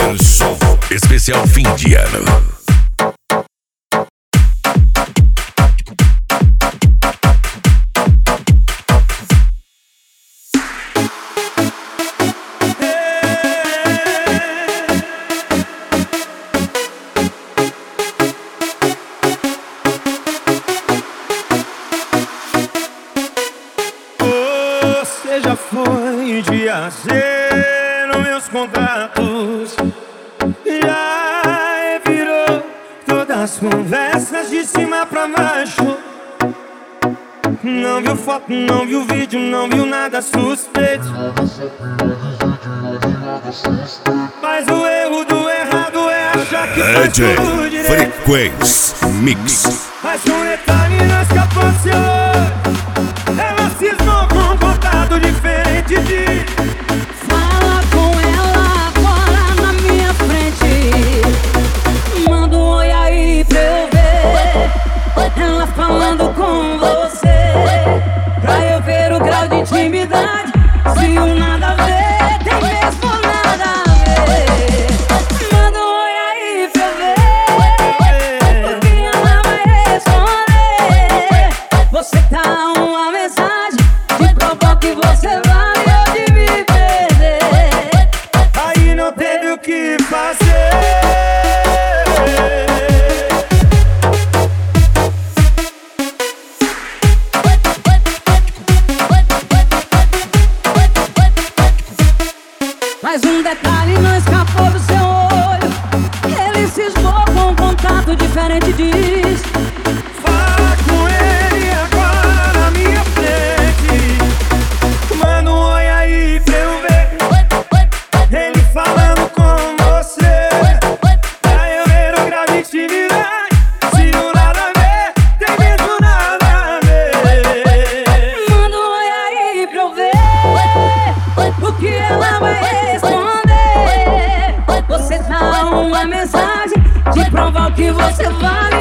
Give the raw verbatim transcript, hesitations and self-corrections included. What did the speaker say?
Anderson, especial fim de ano. Você já foi de A a Z nos meus contatos, já virou todas as conversas de cima pra baixo. Não viu foto, não viu vídeo, não viu nada suspeito. Mas o erro do errado é achar que faz tudo direito. Frequência Mix. Mas um detalhe não escapou seu olho. Ela cismou com um contato diferente de... Fala com ela agora na minha frente. Manda um oi aí pra eu ver ela falando com você, pra eu ver o grau de intimidade. Se o nada a ver tem mesmo nada a ver. Manda um oi aí pra eu ver, porque ela vai responder. Você tá uma mensagem de provar que você valeu de me perder. Aí não teve o que fazer. Mas um detalhe não escapou do seu olho. Ele cismou com um contato diferente diz. Fala com ele agora na minha frente. Manda um oi aí pra eu ver ele falando com você, pra eu ver o grau de intimidade. Se não nada a ver, tem mesmo nada a ver. Manda um oi aí pra eu ver o que ela vai responder. Você dá uma mensagem de provar o que você vale.